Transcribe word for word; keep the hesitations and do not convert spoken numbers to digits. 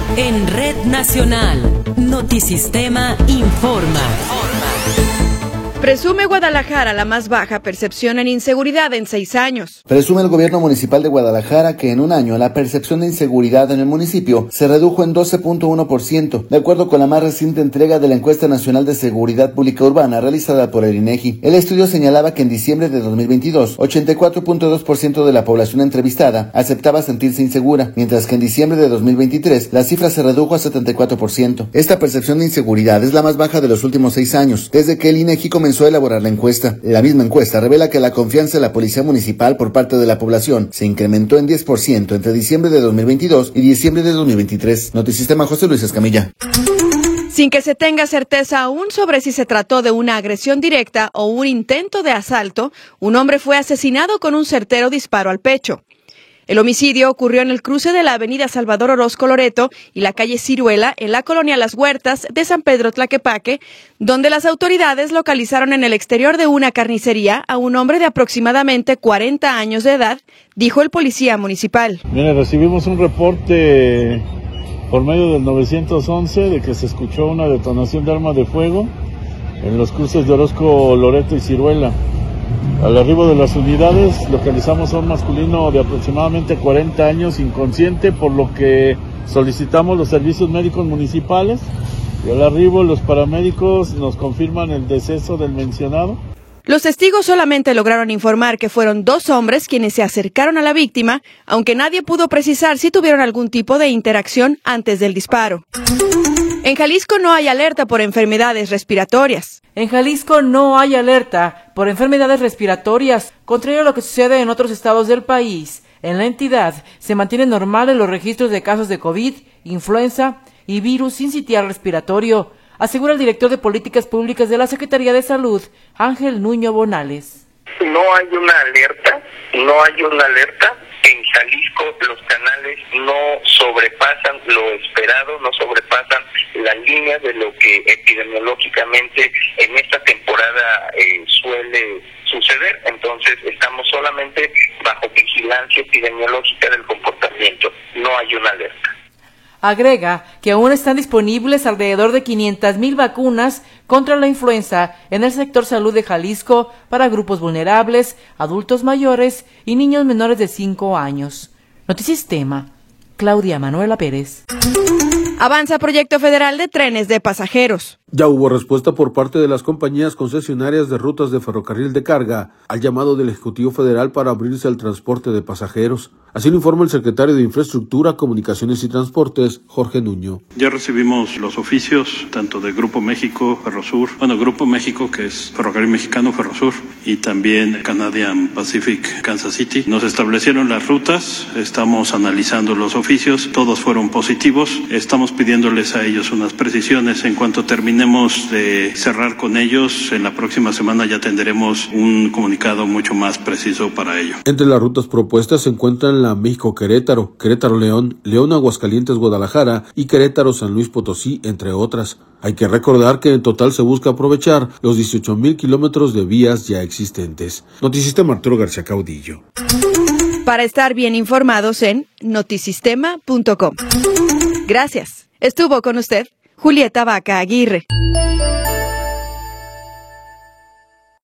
En Red Nacional, Notisistema informa. Presume Guadalajara la más baja percepción en inseguridad en seis años. Presume el gobierno municipal de Guadalajara que en un año la percepción de inseguridad en el municipio se redujo en doce punto uno por ciento, de acuerdo con la más reciente entrega de la Encuesta Nacional de Seguridad Pública Urbana realizada por el INEGI. El estudio señalaba que en diciembre de dos mil veintidós, ochenta y cuatro punto dos por ciento de la población entrevistada aceptaba sentirse insegura, mientras que en diciembre de dos mil veintitrés la cifra se redujo a setenta y cuatro por ciento. Esta percepción de inseguridad es la más baja de los últimos seis años, desde que el INEGI comenzó comenzó a elaborar la encuesta. La misma encuesta revela que la confianza en la policía municipal por parte de la población se incrementó en diez por ciento entre diciembre de dos mil veintidós y diciembre de dos mil veintitrés. Notisistema, José Luis Escamilla. Sin que se tenga certeza aún sobre si se trató de una agresión directa o un intento de asalto, un hombre fue asesinado con un certero disparo al pecho. El homicidio ocurrió en el cruce de la avenida Salvador Orozco Loreto y la calle Ciruela, en la colonia Las Huertas de San Pedro Tlaquepaque, donde las autoridades localizaron en el exterior de una carnicería a un hombre de aproximadamente cuarenta años de edad, dijo el policía municipal. Mire, recibimos un reporte por medio del nueve once de que se escuchó una detonación de arma de fuego en los cruces de Orozco Loreto y Ciruela. Al arribo de las unidades localizamos a un masculino de aproximadamente cuarenta años inconsciente, por lo que solicitamos los servicios médicos municipales y al arribo los paramédicos nos confirman el deceso del mencionado. Los testigos solamente lograron informar que fueron dos hombres quienes se acercaron a la víctima, aunque nadie pudo precisar si tuvieron algún tipo de interacción antes del disparo. En Jalisco no hay alerta por enfermedades respiratorias. En Jalisco no hay alerta por enfermedades respiratorias, contrario a lo que sucede en otros estados del país. En la entidad se mantienen normales los registros de casos de COVID, influenza y virus sincitial respiratorio, asegura el director de Políticas Públicas de la Secretaría de Salud, Ángel Nuño Bonales. No hay una alerta, no hay una alerta. En Jalisco los canales no sobrepasan lo esperado, no sobrepasan la línea de lo que epidemiológicamente en esta temporada eh, suele suceder. Entonces estamos solamente bajo vigilancia epidemiológica del comportamiento, no hay una alerta. Agrega que aún están disponibles alrededor de quinientas mil vacunas contra la influenza en el sector salud de Jalisco para grupos vulnerables, adultos mayores y niños menores de cinco años. Notisistema, Claudia Manuela Pérez. Avanza proyecto federal de trenes de pasajeros. Ya hubo respuesta por parte de las compañías concesionarias de rutas de ferrocarril de carga al llamado del Ejecutivo Federal para abrirse al transporte de pasajeros. Así lo informa el secretario de Infraestructura, Comunicaciones y Transportes, Jorge Nuño. Ya recibimos los oficios tanto de Grupo México, Ferrosur, bueno, Grupo México, que es Ferrocarril Mexicano, Ferrosur, y también Canadian Pacific, Kansas City. Nos establecieron las rutas, estamos analizando los oficios, todos fueron positivos, estamos pidiéndoles a ellos unas precisiones. En cuanto terminemos de cerrar con ellos, en la próxima semana ya tendremos un comunicado mucho más preciso para ello. Entre las rutas propuestas se encuentran la México-Querétaro, Querétaro-León, León-Aguascalientes-Guadalajara y Querétaro-San Luis Potosí, entre otras. Hay que recordar que en total se busca aprovechar los dieciocho mil kilómetros de vías ya existentes. Notisistema, Arturo García Caudillo. Para estar bien informados en notisistema punto com. Gracias. Estuvo con usted Julieta Vaca Aguirre.